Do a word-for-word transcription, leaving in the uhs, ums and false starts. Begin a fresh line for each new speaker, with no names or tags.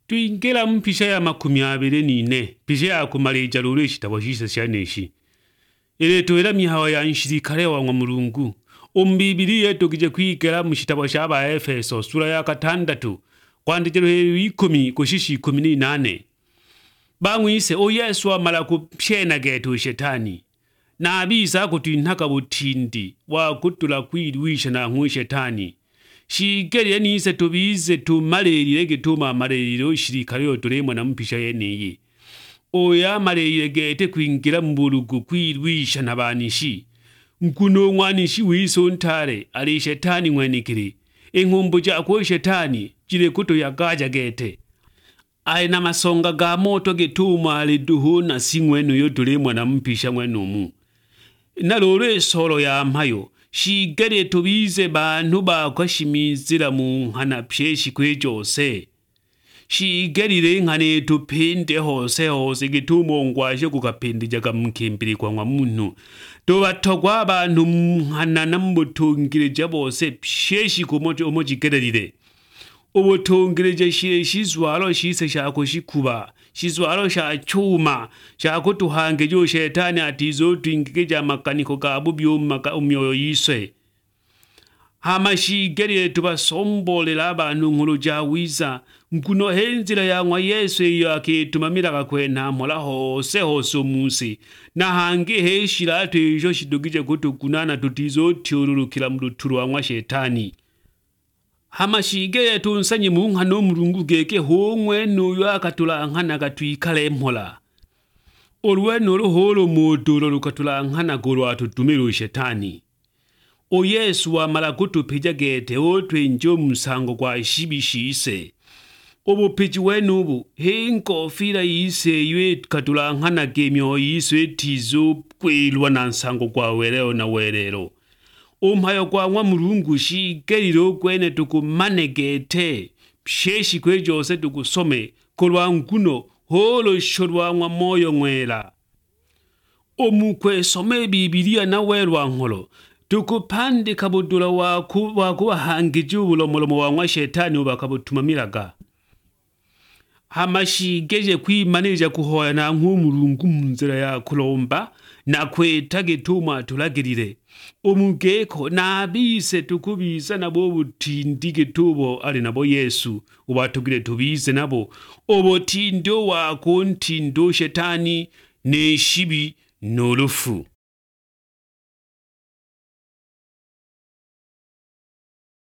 Twingera mu mpisha ya makumi abiri n'ine pisha ya kumara ijalo ekitabo kise kyaneshi ereto era mihawa ya nshirikare wa Mulungu ombibiriye tugije kwigera mu kitabo cy'aba Efeso sura ya gatandatu kwandikiro ikumi kushishi ikumi n'inane bamwise o Yesu amara kupyena getu shetani na abiza kutintaka butindi wa kutula kwirwisha na nk'u shetani shigeriye nise tubize tumarerire gituma amareriro shirikare yo turemwa na mpisha yeneye oya marerire gete kwingira mu burugu kwirwisha nabanishi nkuno mwanishi wisontare ali shetani mwenikiri inkumbu jako shetani jire kuto yagaja gete ai na masonga ga moto gituma ali duhuna singwenu yo turemwa na mpisha mwenumu nalore solo ya mpayo shigere tubize bantu bakwashimizira mu nkana pyeshi kwejose shigerire nkane tupinde hose hose gitumo ngwaje kukapindija kamukimbiri kwa mwa muntu tubatogwa abantu nkana nambutungirije bose pyeshi kumoje omojigerire ubutungirije shire shizwaro shise shako shikuba shizwaro sha chuma shako tuhange jo shetani atizo twingikeja makaniko ka bubyuma ka umyoyo yiswe hamashigeriye tubasombolera abantu nkuru jawiza nkuno henzira ya mwa Yesu yake tumamira gakwena mola hose hose umunsi na hange heshira tejo shidugije kutukunana tutizo tyururukira muduturu wa mwa shetani hamashige tunsanye mu nkano Mulungu geke homwe nuyo akatula nkana gatwikale mpola olwe norohoro modoro rukatula nkana goro atutumiro shetani o Yesu wa marakutu pija gete otwe njo musango kwa shibishise obo piji wenubu henko fira yise ywe katula nkana gemyo yise tizo kwelwa na nsango kwa wereo na werero Umhayo kwa mwa Mulungu shigeriro kwene tukumanegete pyeshi kwejose tukusome kolwa nkuno holo shorwa mwa moyo mwela omukwe some Biblia na werwa nkolo tukupande kabudura waku wakuwa hangije ubulomolomo wa mwa shetani ubakabutumamiraga hamashigeje kwimanirija kuhoya na nk'u Mulungu munzira ya kulomba na kweta gituma tulagirire omugeko nabise tukubiza nabo butindi gitubo ali nabo Yesu ubatugire tubize nabo obotindo wa kontindo shetani ne shibi n'olufu.